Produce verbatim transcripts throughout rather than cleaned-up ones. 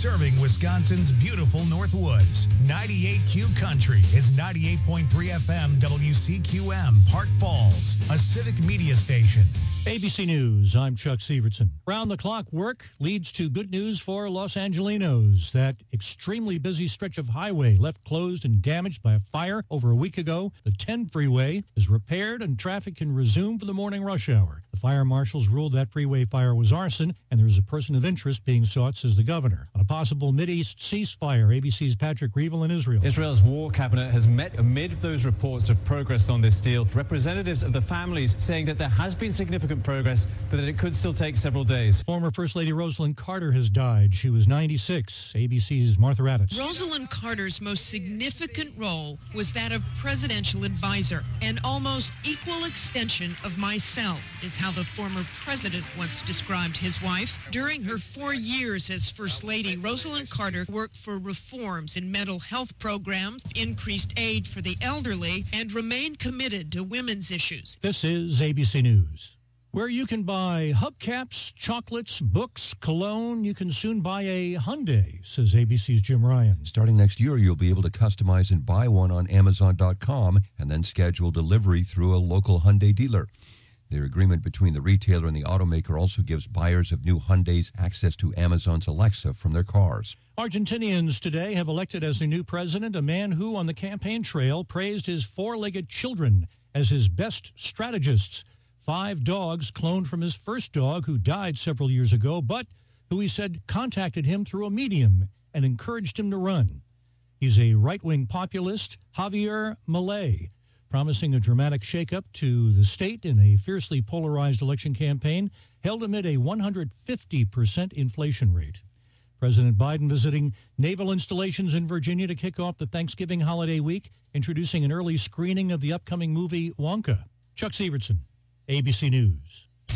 serving Wisconsin's beautiful Northwoods. ninety-eight Q Country is ninety-eight point three F M W C Q M, Park Falls, a civic media station. A B C News, I'm Chuck Severson. Round-the-clock work leads to good news for Los Angelinos. That extremely busy stretch of highway left closed and damaged by a fire over a week ago. The ten freeway is repaired and traffic can resume for the morning rush hour. The fire marshals ruled that freeway fire was arson, and there is a person of interest being sought, says the governor. On a possible Mideast ceasefire, A B C's Patrick Reevell in Israel. Israel's war cabinet has met amid those reports of progress on this deal. Representatives of the families saying that there has been significant progress, but that it could still take several days. Former First Lady Rosalind Carter has died. She was ninety-six. A B C's Martha Raddatz. Rosalind Carter's most significant role was that of presidential advisor. An almost equal extension of myself is how the former president once described his wife. During her four years as First Lady, Rosalind Carter worked for reforms in mental health programs, increased aid for the elderly, and remained committed to women's issues. This is A B C News. Where you can buy hubcaps, chocolates, books, cologne, you can soon buy a Hyundai, says A B C's Jim Ryan. Starting next year, you'll be able to customize and buy one on Amazon dot com and then schedule delivery through a local Hyundai dealer. Their agreement between the retailer and the automaker also gives buyers of new Hyundais access to Amazon's Alexa from their cars. Argentinians today have elected as their new president a man who, on the campaign trail, praised his four-legged children as his best strategists. Five dogs cloned from his first dog, who died several years ago, but who he said contacted him through a medium and encouraged him to run. He's a right-wing populist, Javier Milei, promising a dramatic shakeup to the state in a fiercely polarized election campaign held amid a one hundred fifty percent inflation rate. President Biden visiting naval installations in Virginia to kick off the Thanksgiving holiday week, introducing an early screening of the upcoming movie Wonka. Chuck Severson, A B C News.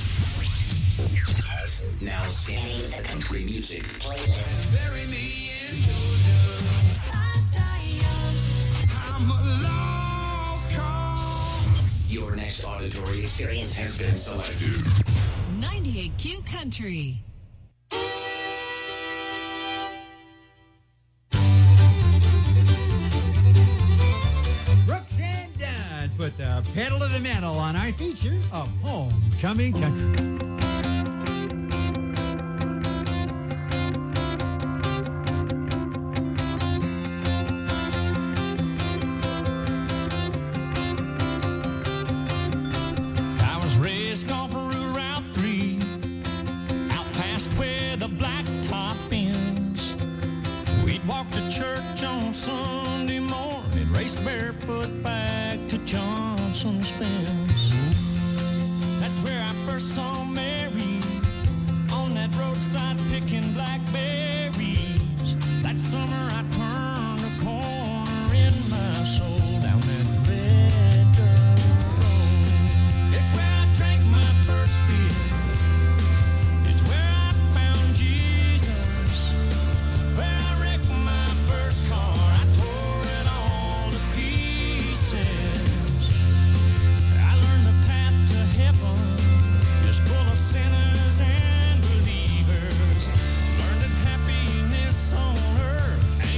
Now scanning the country music playlist. Bury me in Georgia. I'm a lost cause. Your next auditory experience has been selected. ninety-eight Q Country. Brooks and Dunn put the pedal to the metal on our feature of Homecoming Country. Barefoot back to Johnson's fence. That's where I first saw Mary on that roadside picking blackberries. That summer I turned a corner in my soul down that red dirt road. It's where I drank my first beer. It's where I found Jesus. Where I wrecked my first car. I tore it all to pieces. I learned the path to heaven is full of sinners and believers. Learned that happiness on earth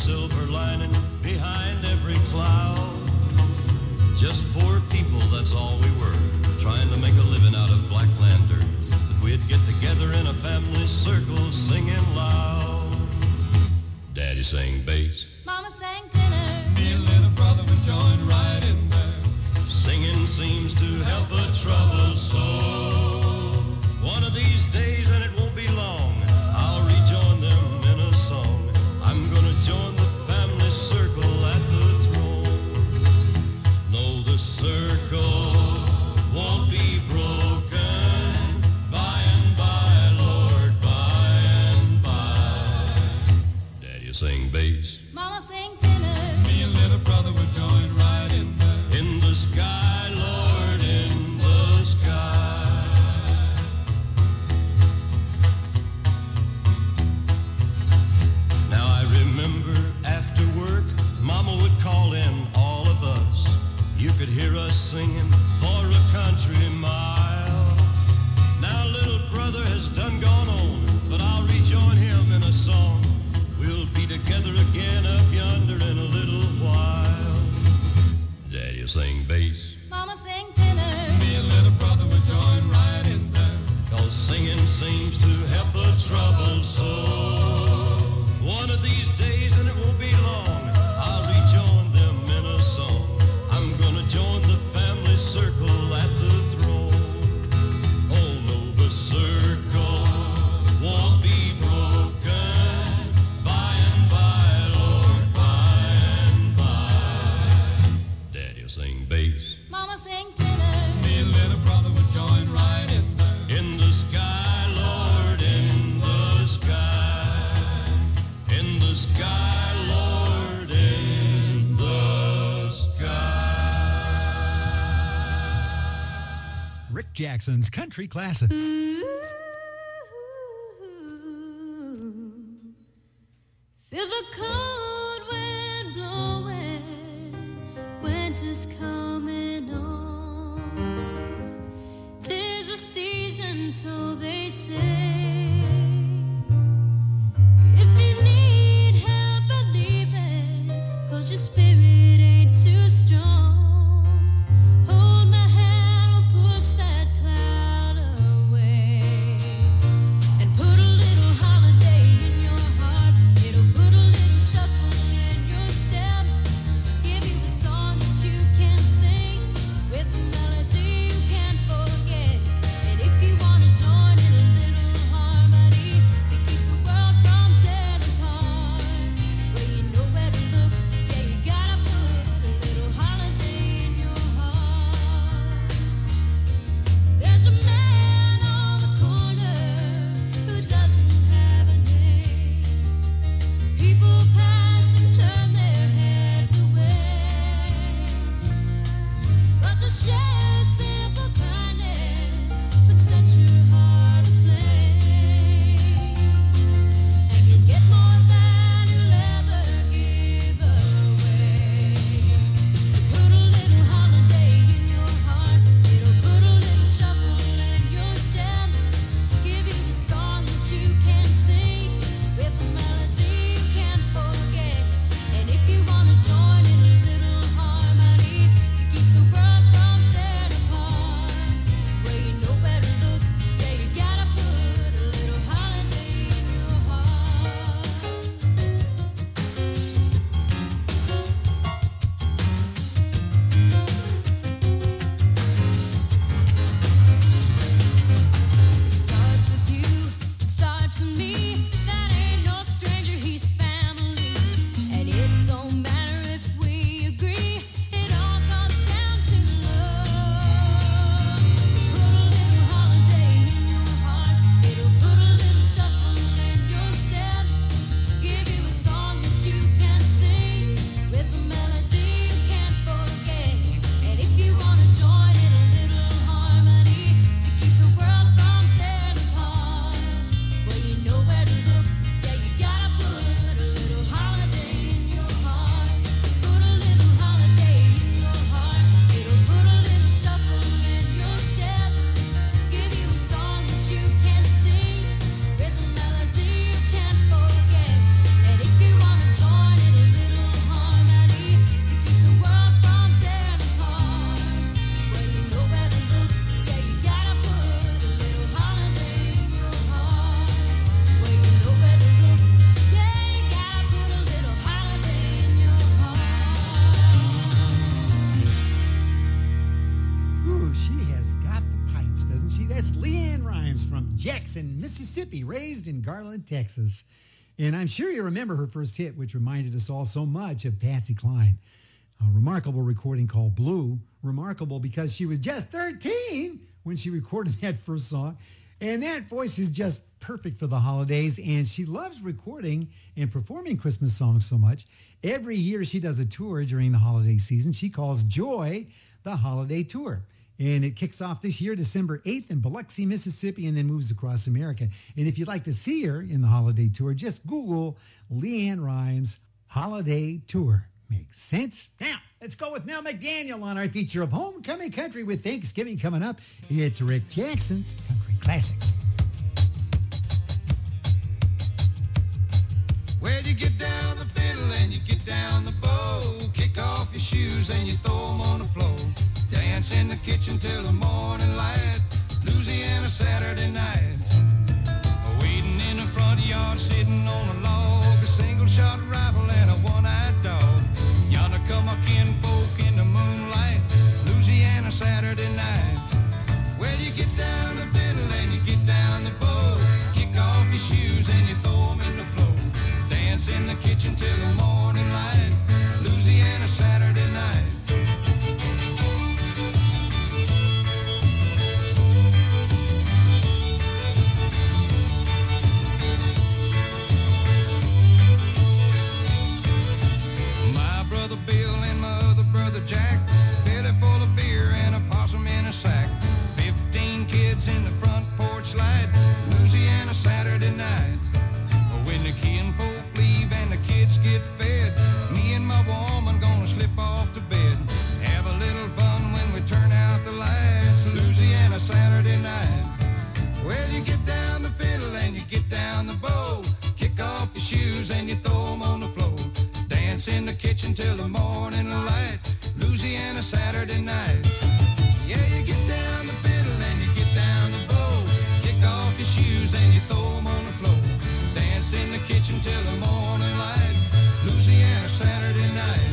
silver lining behind every cloud. Just poor people, that's all we were, trying to make a living out of black lantern. But we'd get together in a family circle singing loud. Daddy sang bass, Mama sang tenor, me and little brother would join right in there. Singing seems to help a troubled soul. One of these days, and it won't be long, I'll rejoin them in a song. I'm gonna join the family circle at the throne. No, the circle won't be broken. By and by, Lord, by and by. Daddy sing bass, Mama sang tenor, me and little brother would join right in there. In the sky, Lord, in the sky. Now I remember after work, Mama would call in all of us. You could hear us singing for a country mile. Now little brother has done gone on, but I'll rejoin him in a song. We'll be together again up yonder in a little while. Daddy'll sing bass, Mama sang tenor, me and little brother will join right in there. Cause singing seems to help a troubled soul. One of these days, and it won't be long, I'll rejoin them in a song. I'm gonna join the family circle at the throne. Oh no, the circle won't be broken. By and by, Lord, by and by. Daddy'll sing bass, Mama sang tenor, me and little brother will join right in there. In the sky, Lord, in the sky. In the sky, Lord, in the sky. Rick Jackson's Country Classics. feel the cold wind blowing, winter's coming on. 'Tis a season, so they say. If you need help believing, 'cause your spirit ain't too strong, hold my hand, we'll push that cloud away. And put a little holiday in your heart, it'll put a little shuffle in your step, give you a song that you can sing. Mississippi, raised in Garland, Texas. And I'm sure you remember her first hit, which reminded us all so much of Patsy Cline. A remarkable recording called Blue. Remarkable because she was just thirteen when she recorded that first song. And that voice is just perfect for the holidays. And she loves recording and performing Christmas songs so much. Every year she does a tour during the holiday season. She calls Joy the Holiday Tour. And it kicks off this year, December eighth in Biloxi, Mississippi, and then moves across America. And if you'd like to see her in the holiday tour, just Google Leanne Rimes Holiday Tour. Makes sense? Now, let's go with Mel McDaniel on our feature of Homecoming Country with Thanksgiving coming up. It's Rick Jackson's Country Classics. Well, you get down the fiddle and you get down the bow. Kick off your shoes and you throw them on the floor. Dance in the kitchen till the morning light. Louisiana Saturday night. Waiting in the front yard, sitting on a log. A single shot rifle and a one-eyed dog. Yonder come our kinfolk in the moonlight. Louisiana Saturday night. Well, you get down the fiddle and you get down the bow. Kick off your shoes and you throw them in the floor. Dance in the kitchen till the morning light. Louisiana Saturday night. Bill and my other brother Jack, belly full of beer and a possum in a sack. Fifteen kids in the front porch light, Louisiana Saturday night. When the kinfolk leave and the kids get fed, me and my woman gonna slip off to bed. Have a little fun when we turn out the lights, Louisiana Saturday night. Well, you get down the fiddle and you get down the bow. Kick off your shoes and you throw them on the floor. Dance in the kitchen till the morning light, Louisiana Saturday night. Yeah, you get down the fiddle and you get down the bow. Kick off your shoes and you throw them on the floor. Dance in the kitchen till the morning light, Louisiana Saturday night.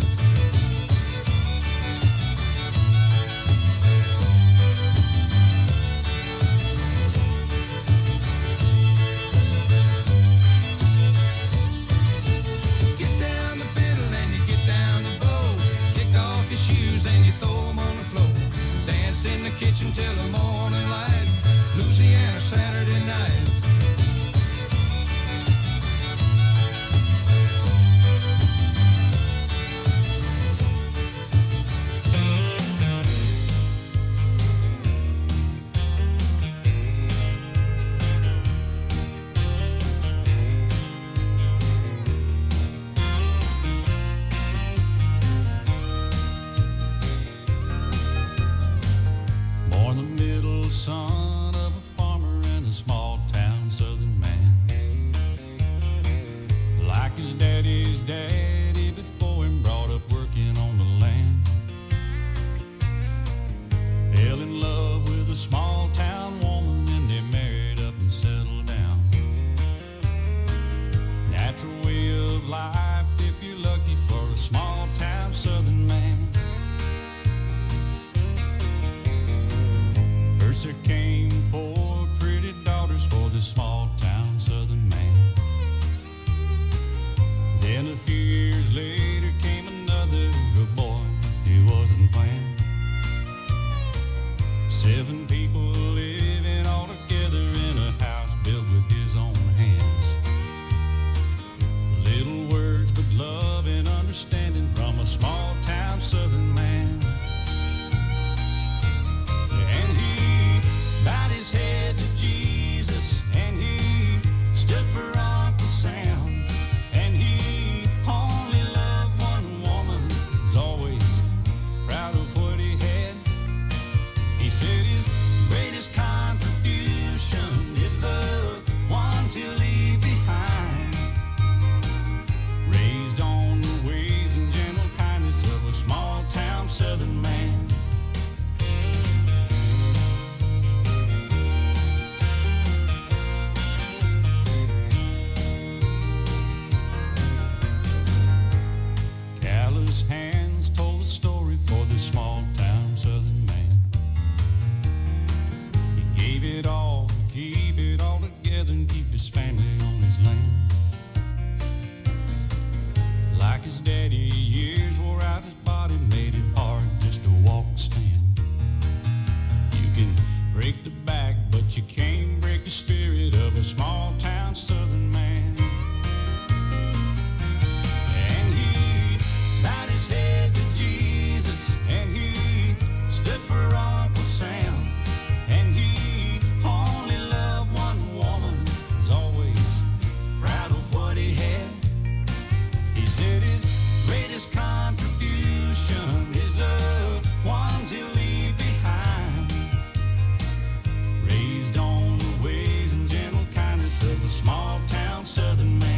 Kitchen till the morning light, Louisiana Saturday night. like his daddy. Years wore out his body, made it hard just to walk, stand. You can break the back, but you can't break the spirit of a small town southern man. And he bowed his head to Jesus, and he stood for Uncle Sam, and he only loved one woman, was always proud of what he had. He said his greatest contribution is the ones he'll leave behind, raised on the ways and gentle kindness of a small town southern man.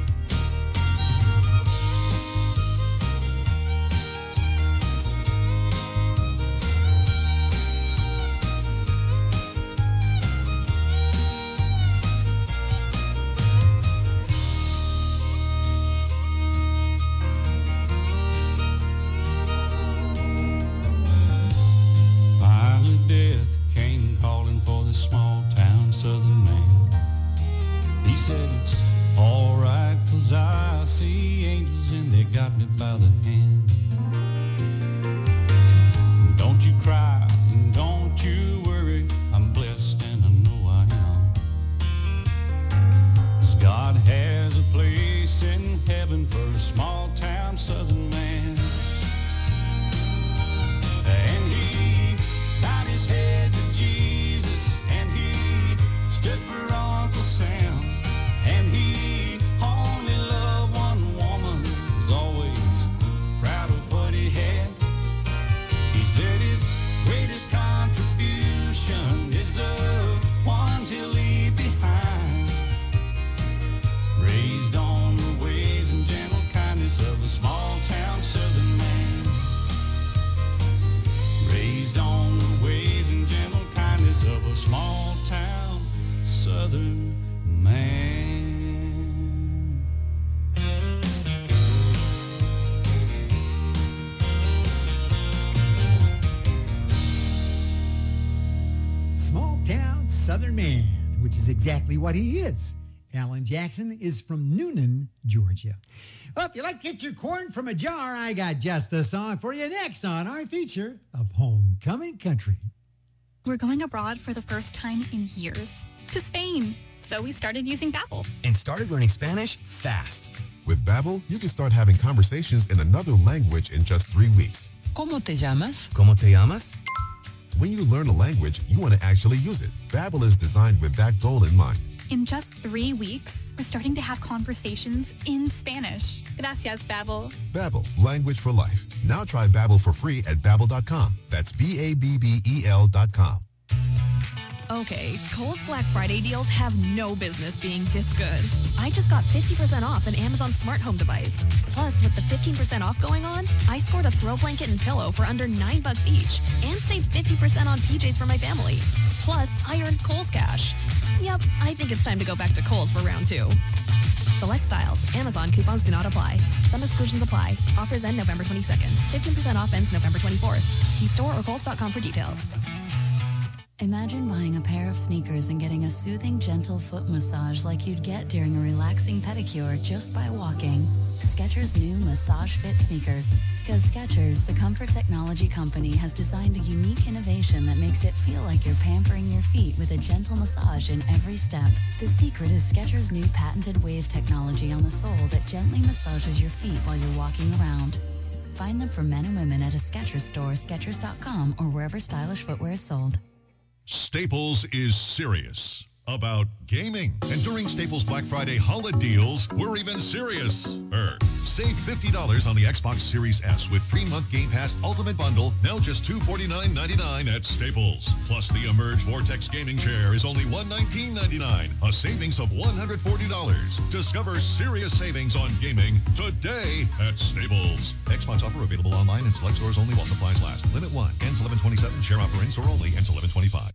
Finally death came calling for the small town southern man. He said it's alright, cause I see angels and they got me by the hand. Don't you cry and don't you worry, I'm blessed and I know I am. 'Cause God has a place in heaven for a small town southern man. And he bowed his head to Jesus, and he stood for Uncle Sam, and he only loved one woman, was always proud of what he had. He said his greatest contribution is the ones he'll leave behind, raised on the ways and gentle kindness of a small town southern man, raised on the ways and gentle kindness of a small town southern man. Small town southern man, which is exactly what he is. Alan Jackson is from Noonan, Georgia. Well, if you like to get your corn from a jar, I got just the song for you next on our feature of Homecoming Country. We're going abroad for the first time in years, to Spain. So we started using Babbel. And started learning Spanish fast. With Babbel, you can start having conversations in another language in just three weeks. ¿Cómo te llamas? ¿Cómo te llamas? When you learn a language, you want to actually use it. Babbel is designed with that goal in mind. In just three weeks, we're starting to have conversations in Spanish. Gracias, Babbel. Babbel, language for life. Now try Babbel for free at babbel dot com. That's B A B B E L dot com. Okay, Kohl's Black Friday deals have no business being this good. I just got fifty percent off an Amazon smart home device. Plus, with the fifteen percent off going on, I scored a throw blanket and pillow for under nine bucks each and saved fifty percent on P Js for my family. Plus, I earned Kohl's cash. Yep, I think it's time to go back to Kohl's for round two. Select styles. Amazon coupons do not apply. Some exclusions apply. Offers end November twenty-second. fifteen percent off ends November twenty-fourth. See store or kohls dot com for details. Imagine buying a pair of sneakers and getting a soothing, gentle foot massage like you'd get during a relaxing pedicure just by walking. Skechers' new Massage Fit sneakers. Because Skechers, the comfort technology company, has designed a unique innovation that makes it feel like you're pampering your feet with a gentle massage in every step. The secret is Skechers' new patented wave technology on the sole that gently massages your feet while you're walking around. Find them for men and women at a Skechers store, skechers dot com, or wherever stylish footwear is sold. Staples is serious about gaming. And during Staples Black Friday holiday deals, we're even serious. Er, save fifty dollars on the Xbox Series S with three-month Game Pass Ultimate Bundle, now just two hundred forty-nine ninety-nine at Staples. Plus, the Emerge Vortex Gaming Chair is only one hundred nineteen ninety-nine, a savings of one hundred forty dollars. Discover serious savings on gaming today at Staples. Xbox offer available online and select stores only while supplies last. Limit one. Ends eleven twenty-seven. Share offer in store only. Ends eleven twenty-five.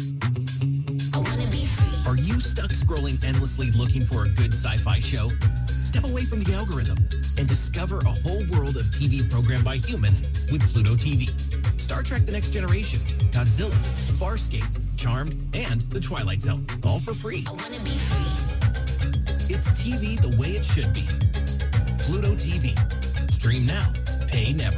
Are you stuck scrolling endlessly looking for a good sci-fi show? Step away from the algorithm and discover a whole world of T V programmed by humans with Pluto T V. Star Trek The Next Generation, Godzilla, Farscape, Charmed, and The Twilight Zone, all for free. I wanna be free. It's T V the way it should be. Pluto T V. Stream now, pay never.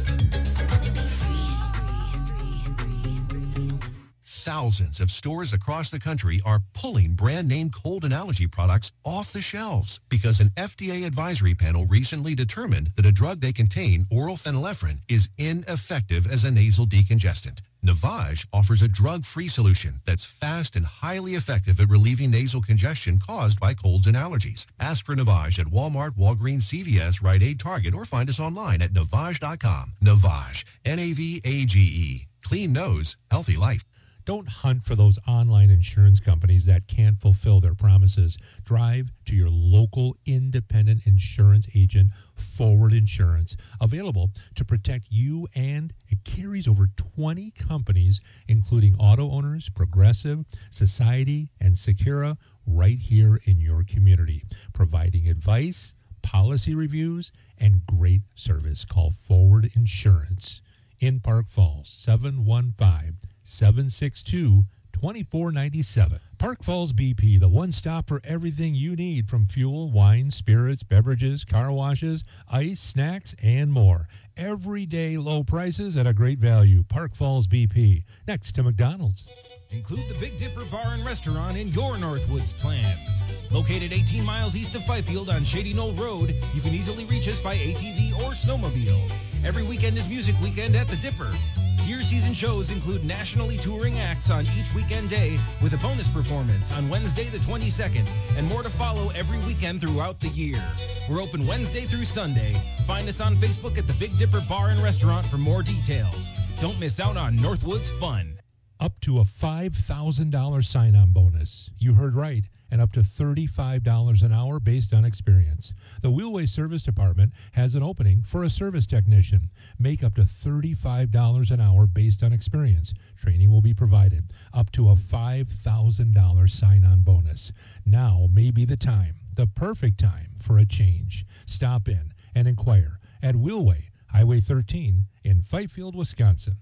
Thousands of stores across the country are pulling brand name cold and allergy products off the shelves because an F D A advisory panel recently determined that a drug they contain, oral phenylephrine, is ineffective as a nasal decongestant. Navage offers a drug-free solution that's fast and highly effective at relieving nasal congestion caused by colds and allergies. Ask for Navage at Walmart, Walgreens, C V S, Rite Aid, Target, or find us online at Navage dot com. Navage, N A V A G E. Clean nose, healthy life. Don't hunt for those online insurance companies that can't fulfill their promises. Drive to your local independent insurance agent, Forward Insurance, available to protect you, and it carries over twenty companies, including Auto Owners, Progressive, Society, and Secura, right here in your community, providing advice, policy reviews, and great service. Call Forward Insurance in Park Falls, seven one five, seven six two, two four nine seven. Park Falls B P, the one stop for everything you need, from fuel, wine, spirits, beverages, car washes, ice, snacks, and more. Everyday low prices at a great value. Park Falls B P, next to McDonald's. Include the Big Dipper Bar and Restaurant in your Northwoods plans. Located eighteen miles east of Fifield on Shady Knoll Road, you can easily reach us by A T V or snowmobile. Every weekend is Music Weekend at the Dipper. Deer season shows include nationally touring acts on each weekend day, with a bonus performance on Wednesday the twenty-second, and more to follow every weekend throughout the year. We're open Wednesday through Sunday. Find us on Facebook at the Big Dipper Bar and Restaurant for more details. Don't miss out on Northwoods fun. Up to a five thousand dollars sign-on bonus. You heard right. And up to thirty-five dollars an hour based on experience. The Wheelway Service Department has an opening for a service technician. Make up to thirty-five dollars an hour based on experience. Training will be provided. Up to a five thousand dollars sign-on bonus. Now may be the time, the perfect time for a change. Stop in and inquire at Wheelway, Highway thirteen in Fifield, Wisconsin.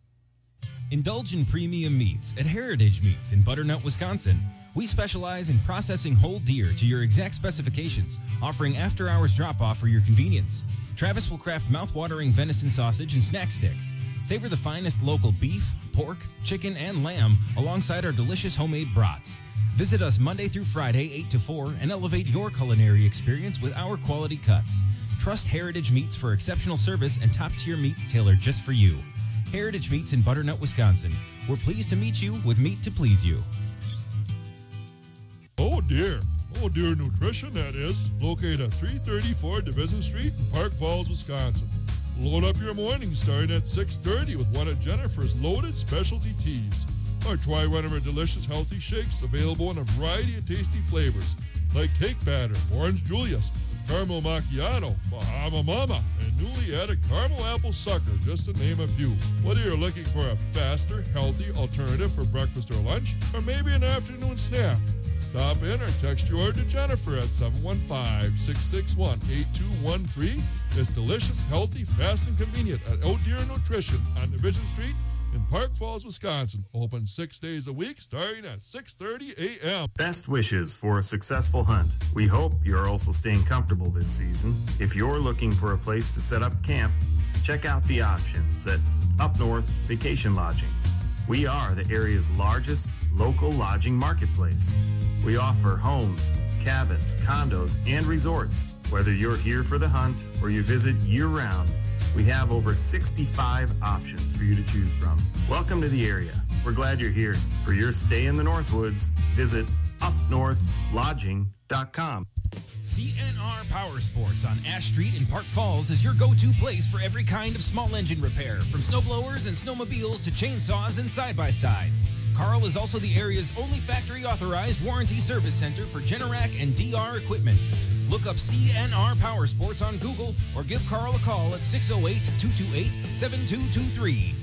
Indulge in premium meats at Heritage Meats in Butternut, Wisconsin. We specialize in processing whole deer to your exact specifications, offering after-hours drop-off for your convenience. Travis will craft mouth-watering venison sausage and snack sticks. Savor the finest local beef, pork, chicken, and lamb alongside our delicious homemade brats. Visit us Monday through Friday, eight to four, and elevate your culinary experience with our quality cuts. Trust Heritage Meats for exceptional service and top-tier meats tailored just for you. Heritage Meats in Butternut, Wisconsin. We're pleased to meet you with meat to please you. Oh dear. Oh dear Nutrition, that is. Located at three thirty-four Division Street in Park Falls, Wisconsin. Load up your morning starting at six thirty with one of Jennifer's loaded specialty teas. Or try one of our delicious healthy shakes available in a variety of tasty flavors like cake batter, orange Julius, caramel macchiato, Bahama Mama, and newly added caramel apple sucker, just to name a few. Whether you're looking for a faster, healthy alternative for breakfast or lunch, or maybe an afternoon snack, stop in or text your order to Jennifer at seven one five, six six one, eight two one three. It's delicious, healthy, fast, and convenient at Oh Dear Nutrition on Division Street in Park Falls, Wisconsin. Open six days a week starting at six thirty a.m. Best wishes for a successful hunt. We hope you're also staying comfortable this season. If you're looking for a place to set up camp, check out the options at Up North Vacation Lodging. We are the area's largest local lodging marketplace. We offer homes, cabins, condos, and resorts. Whether you're here for the hunt or you visit year-round, we have over sixty-five options for you to choose from. Welcome to the area. We're glad you're here. For your stay in the Northwoods, visit up north lodging dot com. C N R Power Sports on Ash Street in Park Falls is your go-to place for every kind of small engine repair, from snowblowers and snowmobiles to chainsaws and side-by-sides. Carl is also the area's only factory-authorized warranty service center for Generac and D R equipment. Look up C N R Power Sports on Google or give Carl a call at six oh eight, two two eight, seven two two three.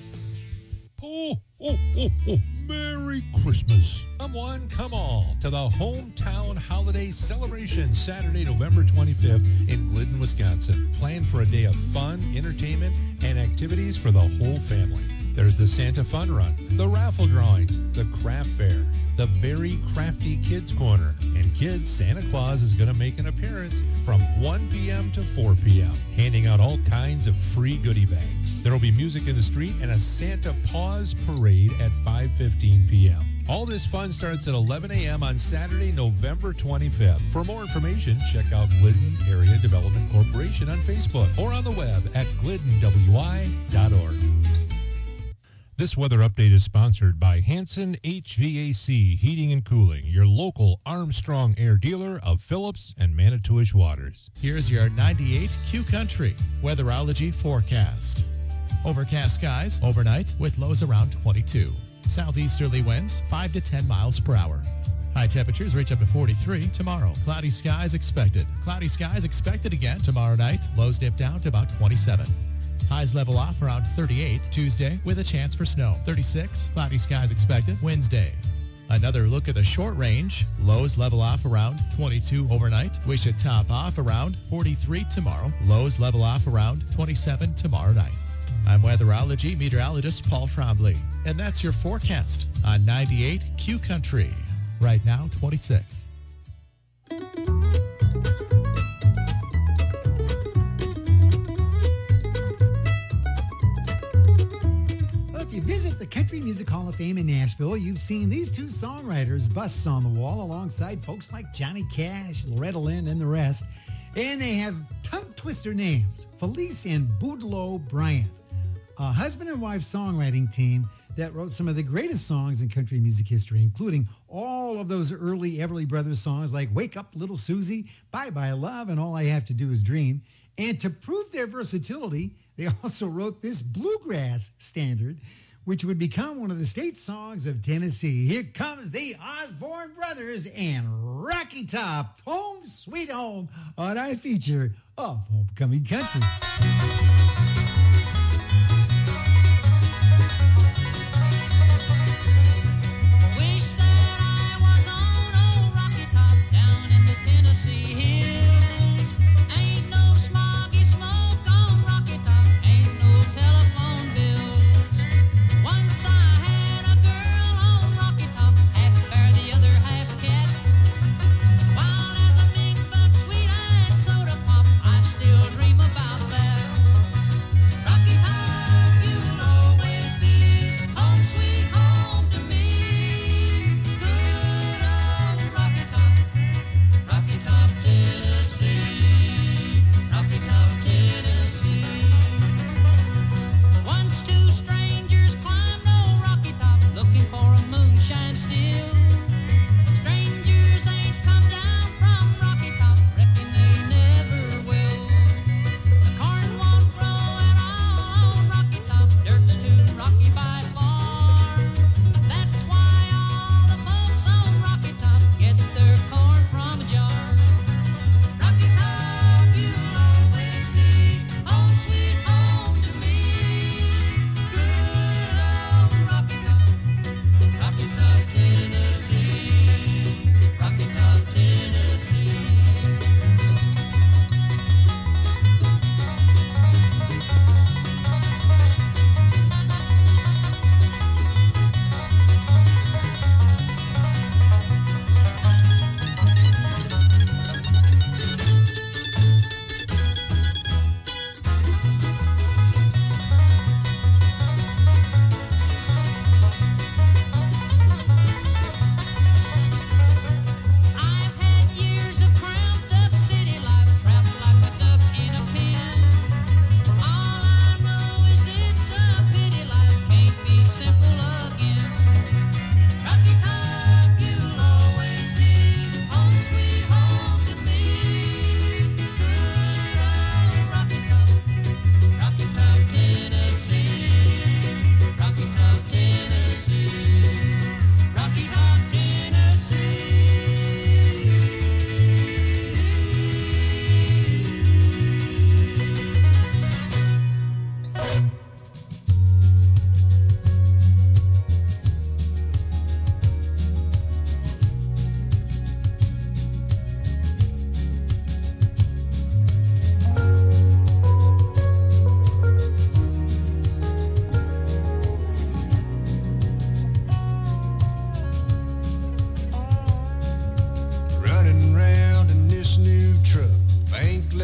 Oh, oh, oh, oh, Merry Christmas. Come one, come all to the Hometown Holiday Celebration, Saturday, November twenty-fifth in Glidden, Wisconsin. Plan for a day of fun, entertainment, and activities for the whole family. There's the Santa Fun Run, the raffle drawings, the craft fair, the Very Crafty Kids Corner. And kids, Santa Claus is going to make an appearance from one p.m. to four p.m., handing out all kinds of free goodie bags. There will be music in the street and a Santa Paws parade at five fifteen p.m. All this fun starts at eleven a.m. on Saturday, November twenty-fifth. For more information, check out Glidden Area Development Corporation on Facebook or on the web at glidden w i dot org. This weather update is sponsored by Hanson H V A C Heating and Cooling, your local Armstrong Air dealer of Phillips and Manitowish Waters. Here's your ninety-eight Q Country Weatherology forecast. Overcast skies overnight with lows around twenty-two. Southeasterly winds five to ten miles per hour. High temperatures reach up to forty-three tomorrow. Cloudy skies expected. Cloudy skies expected again tomorrow night. Lows dip down to about twenty-seven. Highs level off around thirty-eight Tuesday with a chance for snow. thirty-six, cloudy skies expected Wednesday. Another look at the short range. Lows level off around twenty-two overnight. We should top off around forty-three tomorrow. Lows level off around twenty-seven tomorrow night. I'm weatherology meteorologist Paul Trombley, and that's your forecast on ninety-eight Q Country. Right now, twenty-six. If you visit the Country Music Hall of Fame in Nashville, you've seen these two songwriters' busts on the wall alongside folks like Johnny Cash, Loretta Lynn, and the rest. And they have tongue twister names, Felice and Boudleaux Bryant, a husband and wife songwriting team that wrote some of the greatest songs in country music history, including all of those early Everly Brothers songs like Wake Up Little Susie, Bye Bye Love, and All I Have to Do Is Dream. And to prove their versatility, they also wrote this bluegrass standard, which would become one of the state songs of Tennessee. Here comes the Osborne Brothers and Rocky Top, Home Sweet Home, on our feature of Homecoming Country. Wish that I was on old Rocky Top down in the Tennessee hills. Ain't no smoggy smoke on Rocky Top, ain't no telephone bills. Once I had a girl on Rocky Top, half bear, the other half cat. Wild as a mink, but sweet as soda pop, I still dream about that. Rocky Top, you'll always be home sweet home to me.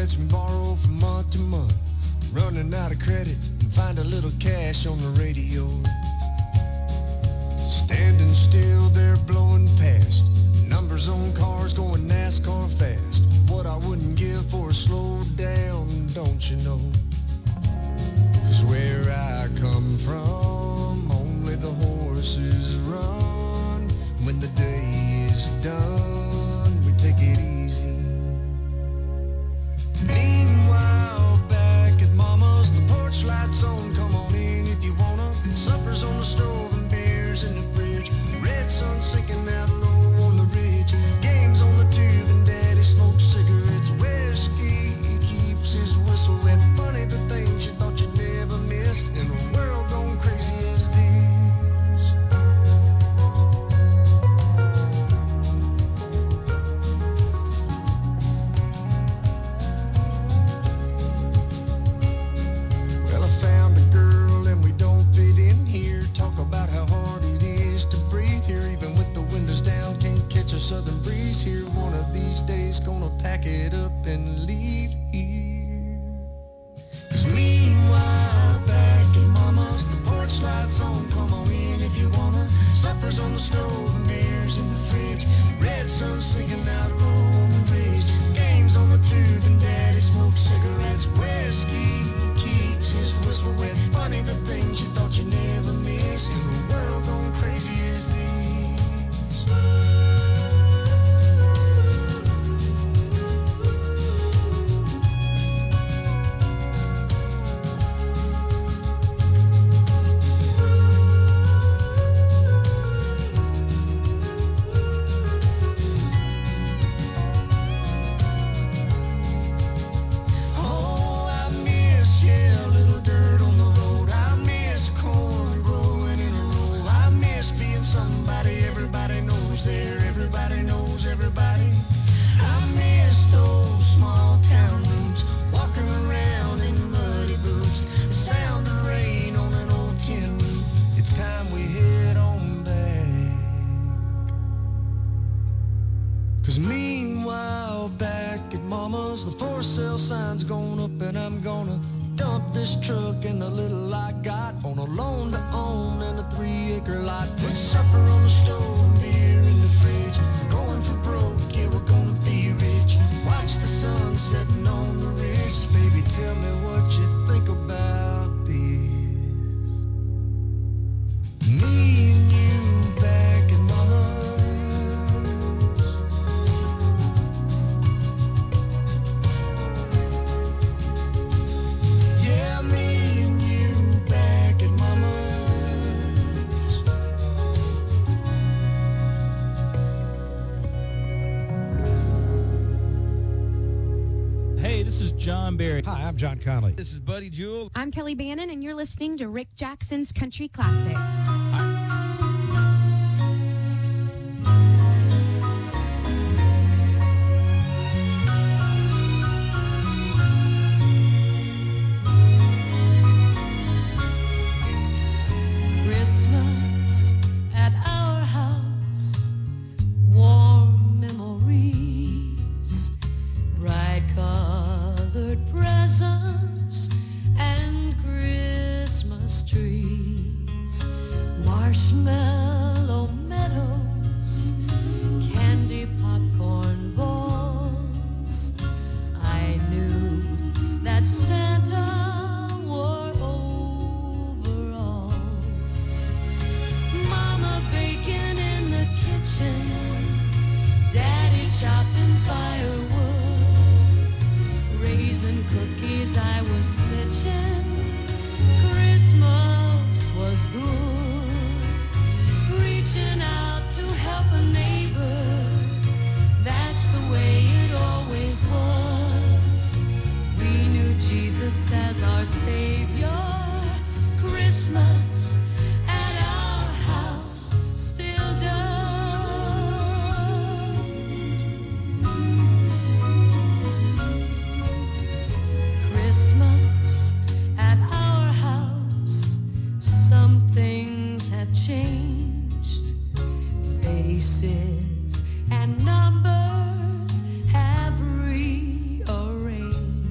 lets me borrow from month to month. Running out of credit and find a little cash on the radio. Standing still, they're blowing past. Numbers on cars going NASCAR fast. What I wouldn't give for a slow down, don't you know? 'Cause where I come from, only the horses run. When the day is done, we take it easy. Meanwhile, back at Mama's, the porch lights on, come on in if you wanna. Supper's on the stove and beers in the fridge. Red sun sinking out low on the ridge. Games on the tube and Daddy smokes cigarettes. Whiskey keeps his whistle wet. Funny the things you thought you'd never miss in a world going crazy as this. Well, I found a girl and we don't fit in here. Talk about how hard it is to breathe here, even with the windows down. Can't catch a southern breeze here. One of these days gonna pack it up and leave here. 'Cause meanwhile, back at Mama's, the porch lights on, come on in if you wanna. Supper's on the stove and beers in the fridge. Red sun sinking out low on the ridge. Games on the tube and Daddy smokes cigarettes. Whiskey keeps his whistle wet. Funny the things you thought you never miss in a world going crazy as this. Oh, I miss, yeah, a little dirt on the road. I miss corn growing in a row. I miss being somebody everybody knows there. Everybody knows everybody. I miss those small town rooms, walking around in muddy boots. The sound of rain on an old tin roof. It's time we head on back. 'Cause meanwhile, back at Mama's, the for sale sign's going up and I'm gonna dump this truck and the little I got on a loan to own and a three acre lot. Put supper on the stove and beer in the fridge. Going for broke, yeah, we're gonna be rich. Watch the sun setting on the ridge. Baby, tell me what you think about this. Me and you back at Mama's. Yeah, me and you back at Mama's. Hey, this is John Barry. Hi, I'm John Conley. This is Buddy Jewell. I'm Kelly Bannon, and you're listening to Rick Jackson's Country Classics. Christmas at our house, warm memories, bright colored presents and Christmas trees, marshmallow meadows, candy popcorn balls. I knew that Santa wore overalls. Mama baking in the kitchen, Daddy chopping firewood, raisin cookies I was snitching. Christmas was good, reaching out to help a neighbor. That's the way it always was. We knew Jesus as our Savior. Christmas at our house still does. Christmas at our house, some things have changed. Faces and numbers have rearranged.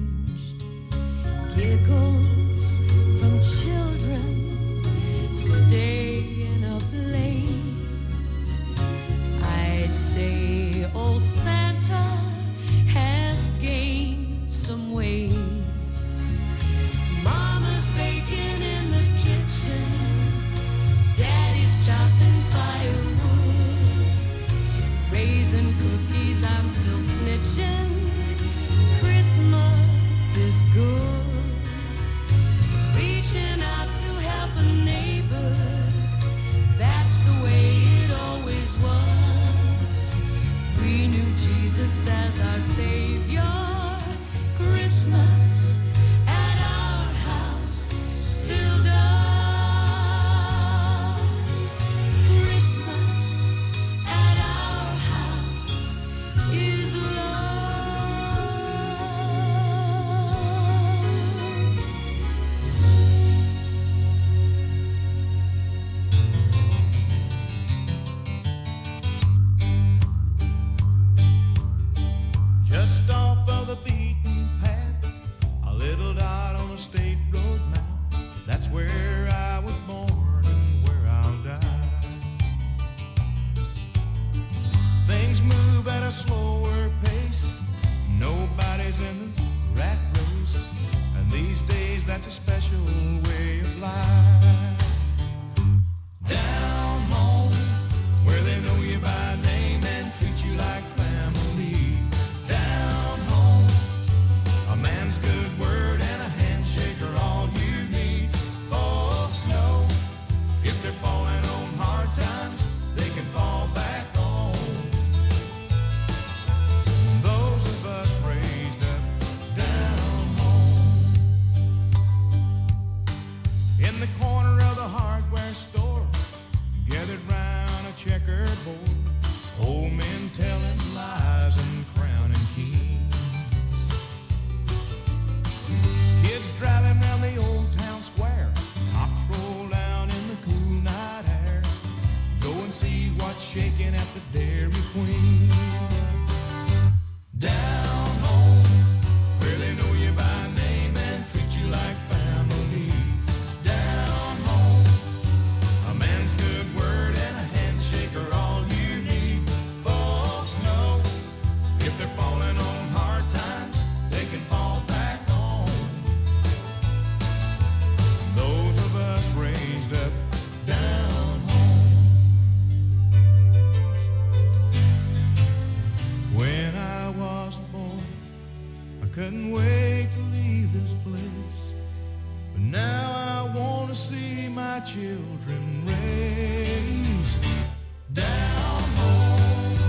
couldn't wait to leave this place. But now I want to see my children raised down home.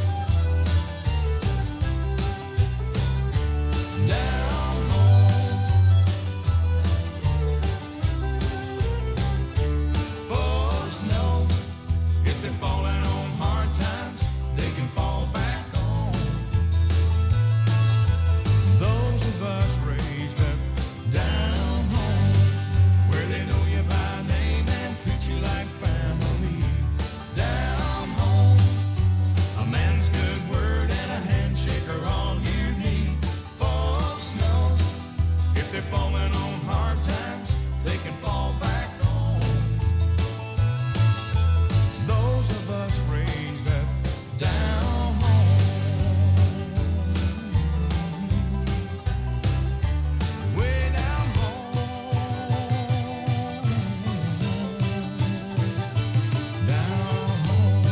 Down home. Folks know if they're falling on hard times, they can fall back on. Those of us raised up down home, where they know you by name and treat you like family. Down home, a man's good word and a handshake are all you need. Folks know if they're falling on hard times, they can fall back on. Those of us raised up down home, way down home, down home,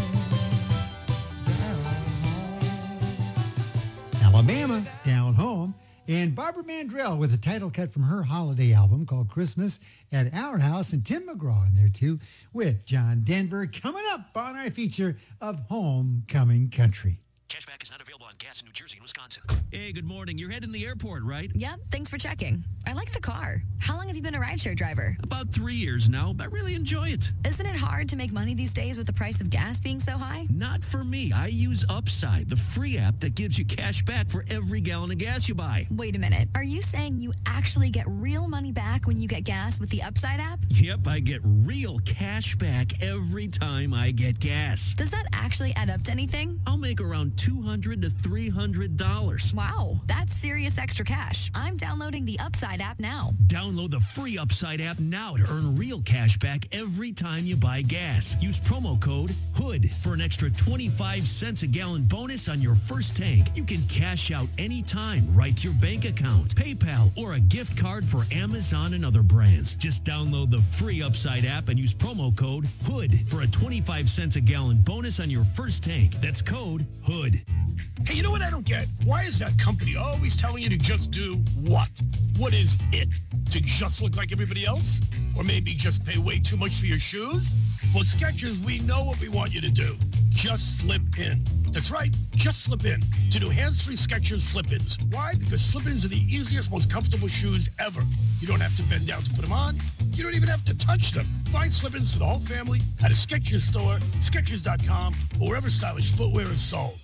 Alabama, Down Home, and Barbara Mandrell with a title cut from her holiday album called Christmas at Our House, and Tim McGraw in there too with John Denver coming up on our feature of Homecoming Country. Cashback is not available on gas in New Jersey and Wisconsin. Hey, good morning. You're heading to the airport, right? Yep, thanks for checking. I like the car. How long have you been a rideshare driver? About three years now, but I really enjoy it. Isn't it hard to make money these days with the price of gas being so high? Not for me. I use Upside, the free app that gives you cash back for every gallon of gas you buy. Wait a minute. Are you saying you actually get real money back when you get gas with the Upside app? Yep, I get real cash back every time I get gas. Does that actually add up to anything? I'll make around two hundred to three hundred dollars. Wow, that's serious extra cash. I'm downloading the Upside app now. Download the free Upside app now to earn real cash back every time you buy gas. Use promo code HOOD for an extra twenty-five cents a gallon bonus on your first tank. You can cash out anytime right to your bank account, PayPal, or a gift card for Amazon and other brands. Just download the free Upside app and use promo code HOOD for a twenty-five cents a gallon bonus on your first tank. That's code HOOD. Hey, you know what I don't get? Why is that company always telling you to just do what? What is it? To just look like everybody else? Or maybe just pay way too much for your shoes? Well, Skechers, we know what we want you to do. Just slip in. That's right, just slip in. To do hands-free Skechers slip-ins. Why? Because slip-ins are the easiest, most comfortable shoes ever. You don't have to bend down to put them on. You don't even have to touch them. Find slip-ins for the whole family at a Skechers store, Skechers dot com, or wherever stylish footwear is sold.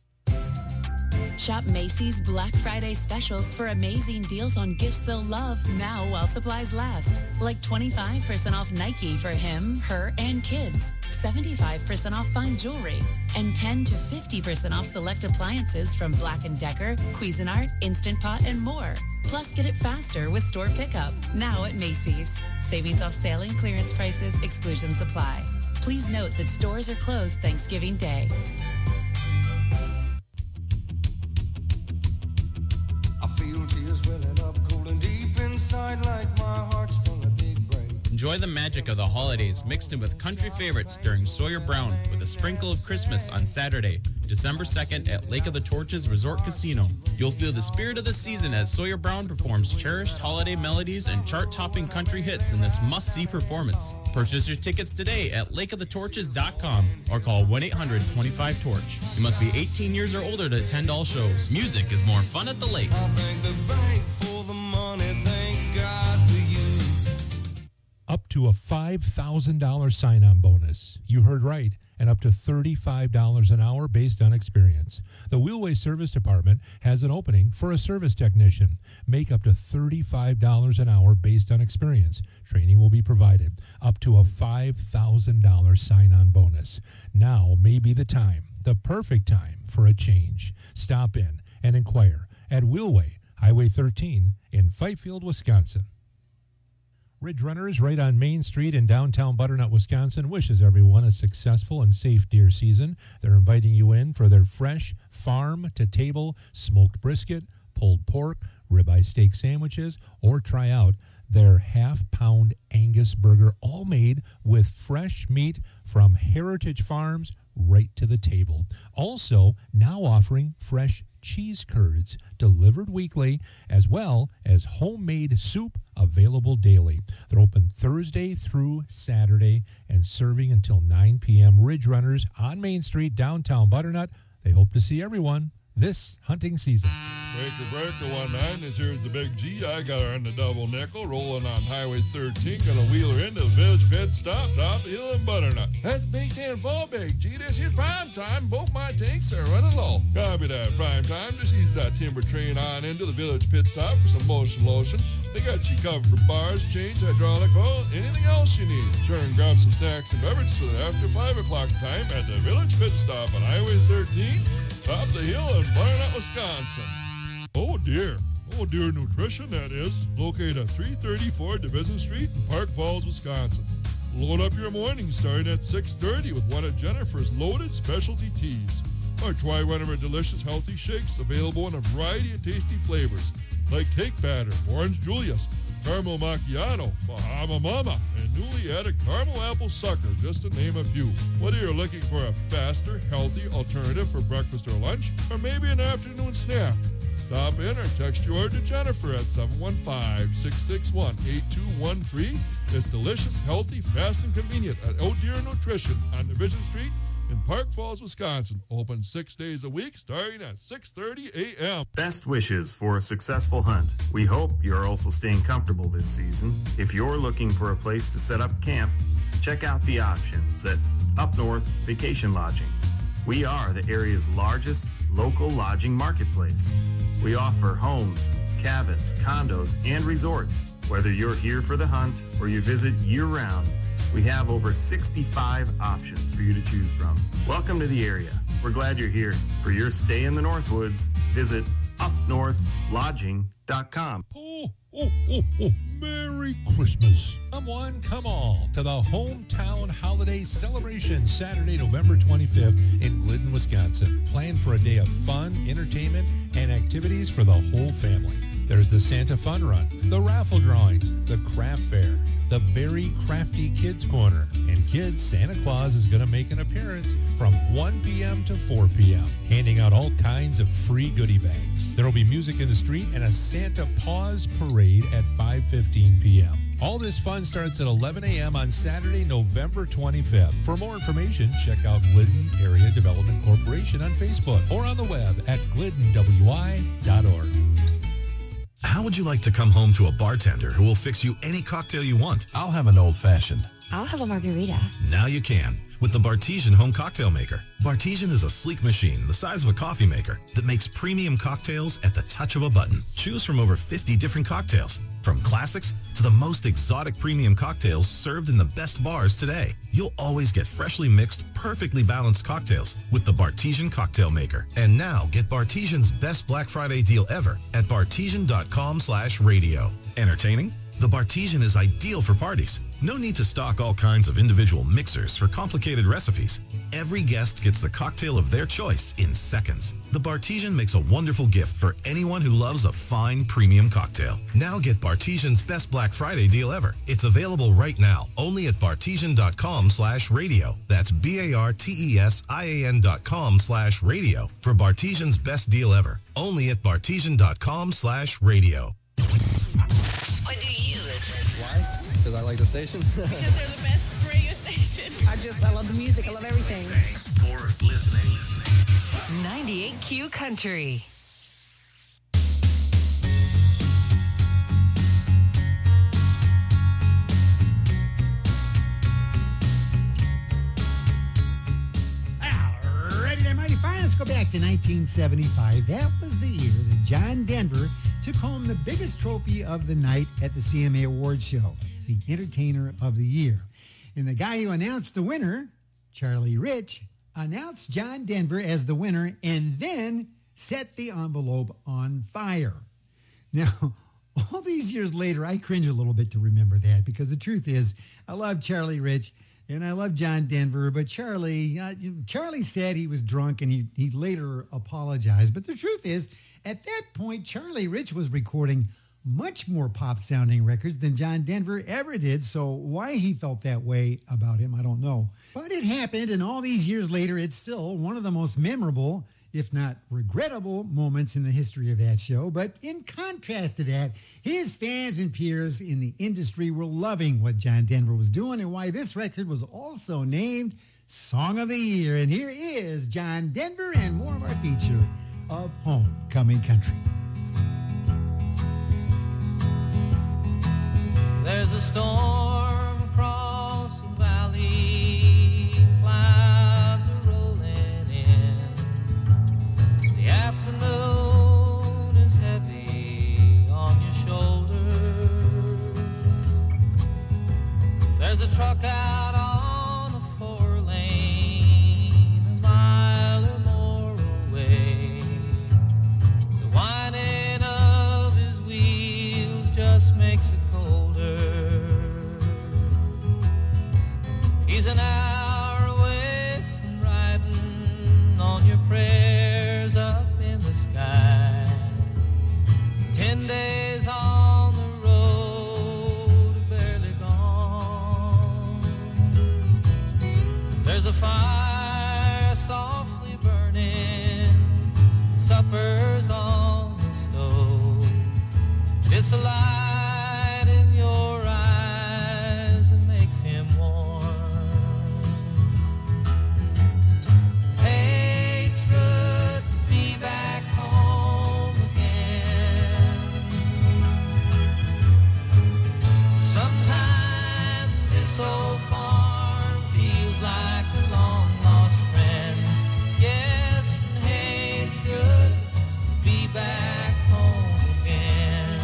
Shop Macy's Black Friday specials for amazing deals on gifts they'll love now while supplies last. Like twenty-five percent off Nike for him, her, and kids. seventy-five percent off fine jewelry. And ten to fifty percent off select appliances from Black and Decker, Cuisinart, Instant Pot, and more. Plus, get it faster with store pickup. Now at Macy's. Savings off sale and clearance prices. Exclusions apply. Please note that stores are closed Thanksgiving Day. Welling up cold and deep inside like my heart sprung a big break. Enjoy the magic of the holidays mixed in with country favorites during Sawyer Brown with a sprinkle of Christmas on Saturday, December second at Lake of the Torches Resort Casino. You'll feel the spirit of the season as Sawyer Brown performs cherished holiday melodies and chart-topping country hits in this must-see performance. Purchase your tickets today at lake of the torches dot com or call one eight hundred twenty-five torch. You must be eighteen years or older to attend all shows. Music is more fun at the lake. I thank the bank for the money, thank God for you. Up to a five thousand dollars sign-on bonus. You heard right. And up to thirty-five dollars an hour based on experience. The Wheelway Service Department has an opening for a service technician. Make up to thirty-five dollars an hour based on experience. Training will be provided. Up to a five thousand dollars sign-on bonus. Now may be the time, the perfect time for a change. Stop in and inquire at Wheelway, Highway thirteen in Fifield, Wisconsin. Ridge Runners, right on Main Street in downtown Butternut, Wisconsin, wishes everyone a successful and safe deer season. They're inviting you in for their fresh, farm-to-table smoked brisket, pulled pork, ribeye steak sandwiches, or try out their half-pound Angus burger, all made with fresh meat from Heritage Farms right to the table. Also, now offering fresh cheese curds delivered weekly, as well as homemade soup available daily. They're open Thursday through Saturday and serving until nine p.m. Ridge Runners on Main Street, downtown Butternut. They hope to see everyone this hunting season. Breaker Breaker one nine, this here's the Big G. I got her on the double nickel, rolling on Highway thirteen. Gonna wheel her into the Village Pit Stop, top of the hill in Butternut. That's Big ten fall, Big G. This is prime time. Both my tanks are running low. Copy that, prime time. Just ease that timber train on into the Village Pit Stop for some motion lotion. They got you covered for bars, chains, hydraulic oil, anything else you need. Sure, and grab some snacks and beverages for the after five o'clock time at the Village Pit Stop on Highway thirteen, top of the hill in Butternut, Wisconsin. Oh dear. Oh dear Nutrition, that is. Located at three thirty-four Division Street in Park Falls, Wisconsin. Load up your morning starting at six thirty with one of Jennifer's loaded specialty teas. Or try one of her delicious healthy shakes available in a variety of tasty flavors like cake batter, orange Julius, caramel macchiato, Bahama Mama, and newly added caramel apple sucker, just to name a few. Whether you're looking for a faster, healthy alternative for breakfast or lunch, or maybe an afternoon snack, stop in or text your order to Jennifer at seven one five, six six one, eight two one three. It's delicious, healthy, fast, and convenient at Oh Dear Nutrition on Division Street in Park Falls, Wisconsin. Open six days a week starting at six thirty a.m. Best wishes for a successful hunt. We hope you're also staying comfortable this season. If you're looking for a place to set up camp, check out the options at Up North Vacation Lodging. We are the area's largest local lodging marketplace. We offer homes, cabins, condos, and resorts. Whether you're here for the hunt or you visit year-round, we have over sixty-five options for you to choose from. Welcome to the area. We're glad you're here. For your stay in the Northwoods, visit up north lodging dot com. Oh, oh, oh, oh. Merry Christmas. Come one, come all to the hometown holiday celebration Saturday, November twenty-fifth in Glidden, Wisconsin. Plan for a day of fun, entertainment, and activities for the whole family. There's the Santa Fun Run, the raffle drawings, the craft fair, the Very Crafty Kids Corner, and Kids Santa Claus is going to make an appearance from one p.m. to four p.m., handing out all kinds of free goodie bags. There will be music in the street and a Santa Paws parade at five fifteen p.m. All this fun starts at eleven a.m. on Saturday, November twenty-fifth. For more information, check out Glidden Area Development Corporation on Facebook or on the web at glidden w i dot org. How would you like to come home to a bartender who will fix you any cocktail you want? I'll have an old-fashioned. I'll have a margarita. Now you can with the Bartesian Home Cocktail Maker. Bartesian is a sleek machine the size of a coffee maker that makes premium cocktails at the touch of a button. Choose from over fifty different cocktails, from classics to the most exotic premium cocktails served in the best bars today. You'll always get freshly mixed, perfectly balanced cocktails with the Bartesian Cocktail Maker. And now get Bartesian's best Black Friday deal ever at bartesian dot com slash radio. Entertaining? The Bartesian is ideal for parties. No need to stock all kinds of individual mixers for complicated recipes. Every guest gets the cocktail of their choice in seconds. The Bartesian makes a wonderful gift for anyone who loves a fine premium cocktail. Now get Bartesian's best Black Friday deal ever. It's available right now, only at bartesian dot com slash radio. That's B A R T E S I A N dot com slash radio for Bartesian's best deal ever. Only at bartesian dot com slash radio. What do you listen? Why? Because I like the station. Because they're the best radio station. I just, I love the music. I love everything. Thanks for listening. ninety-eight Q Country. Alrighty there, mighty fine. Let's go back to nineteen seventy-five. That was the year that John Denver took home the biggest trophy of the night at the C M A Awards show, the Entertainer of the Year. And the guy who announced the winner, Charlie Rich, announced John Denver as the winner and then set the envelope on fire. Now, all these years later, I cringe a little bit to remember that because the truth is, I love Charlie Rich and I love John Denver, but Charlie, uh, Charlie said he was drunk and he, he later apologized. But the truth is, at that point, Charlie Rich was recording much more pop-sounding records than John Denver ever did, so why he felt that way about him, I don't know. But it happened, and all these years later, it's still one of the most memorable, if not regrettable, moments in the history of that show. But in contrast to that, his fans and peers in the industry were loving what John Denver was doing and why this record was also named Song of the Year. And here is John Denver and more of our feature of Homecoming Country. There's a storm across the valley, clouds are rolling in. The afternoon is heavy on your shoulders. There's a truck out on the four lane, a mile or more away. The whining of his wheels just makes it he's an hour away from riding on your prayers up in the sky. Ten days on the road, barely gone. There's a fire softly burning, supper's on the stove. It's a light in your eyes that makes him warm. Hey, it's good to be back home again. Sometimes this old farm feels like a long lost friend. Yes, and hey, it's good to be back home again.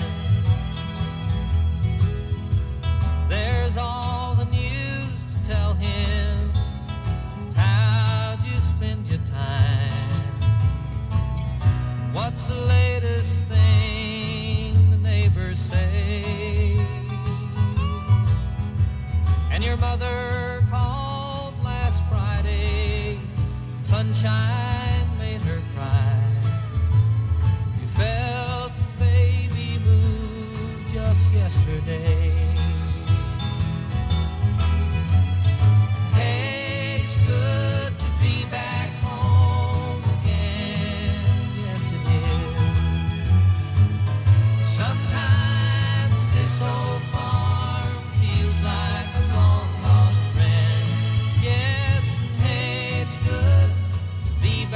There's all the news to tell him. How'd you spend your time? What's the latest thing the neighbors say? And your mother called last Friday. Sunshine made her cry. You felt the baby move just yesterday. Hey, it's good to be back home again. Yes, it is. Sometimes this old farm feels like a long lost friend. Yes, and hey, it's good to be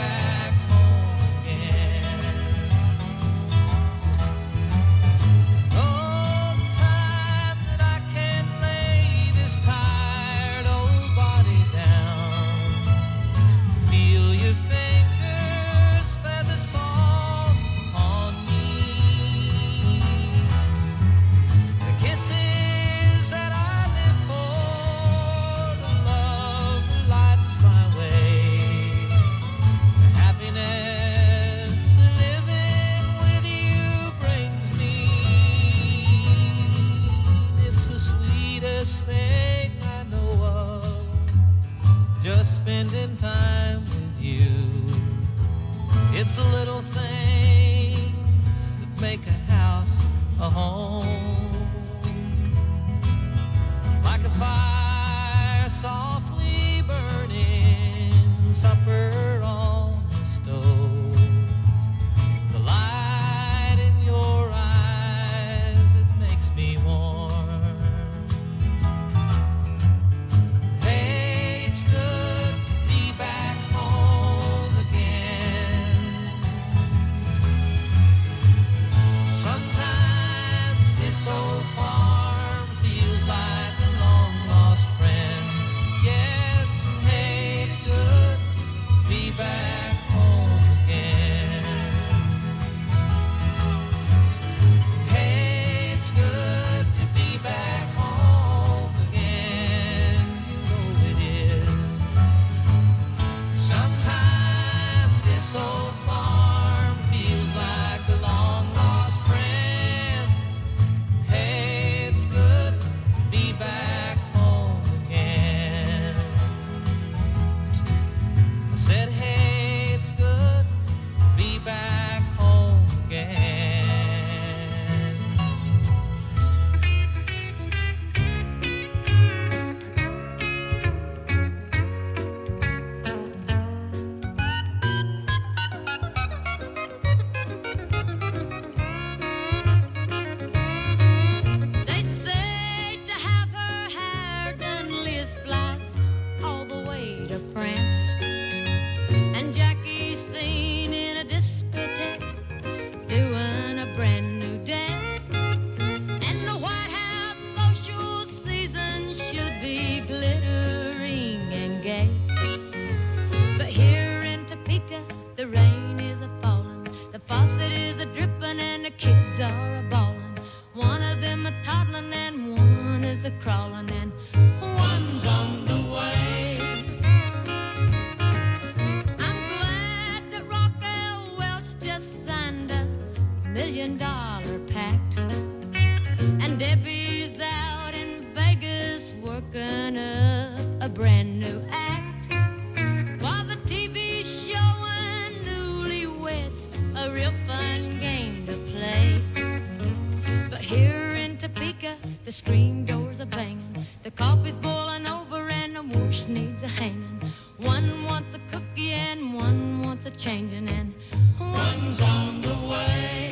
babies are a-bawling. One of them a-toddling and one is a-crawling and one's on the way. I'm glad that Rockwell Welch just signed a million dollar pact. And Debbie's out in Vegas working up a brand new act. While the T V's showing newlyweds a real fun game to play. But here in Topeka, the screen doors are banging, the coffee's boiling over and the wash needs a hanging. One wants a cookie and one wants a changing and one's on the way.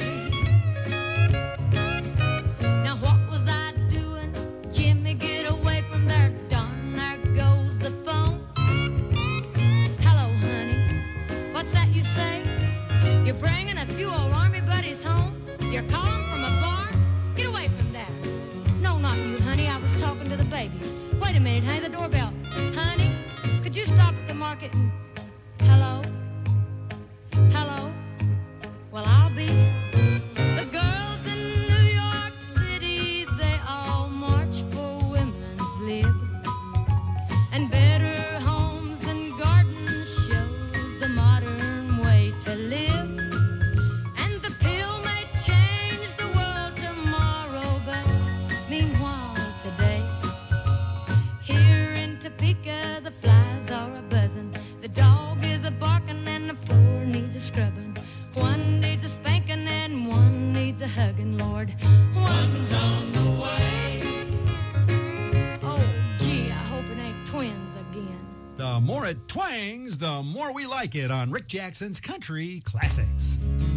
Now what was I doing? Jimmy, get away from there. Darn, there goes the phone. Hello, honey. What's that you say? You're bringing a few old army buddies home? You're calling from a bar? Get away from there. No, not you, honey. I was talking to the baby. Wait a minute, honey. The doorbell. Honey, could you stop at the market and... Hello? Hello? Well, I'll be... The girls in New York City, they all march for women's lib. And better homes and gardens shows the modern way to live. And the pill may change the world tomorrow, but meanwhile today, here in Topeka, the flies are a-buzzing. The dog is a-barking and the floor needs a scrubbing. One needs a spanking and one needs a hugging, Lord. One's on the way. Oh, gee, I hope it ain't twins again. The more it twangs, the more we like it on Rick Jackson's Country Classics.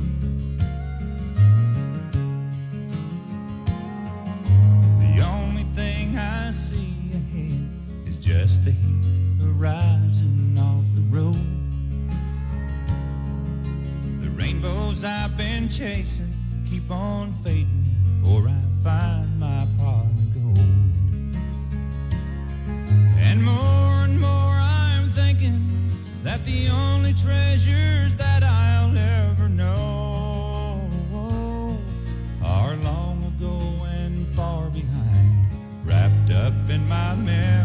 The only thing I see ahead is just the heat arising off the road. The rainbows I've been chasing keep on fading before I find my pot of gold. And more and more I'm thinking that the only treasures that I'll ever know are long ago and far behind, wrapped up in my memory.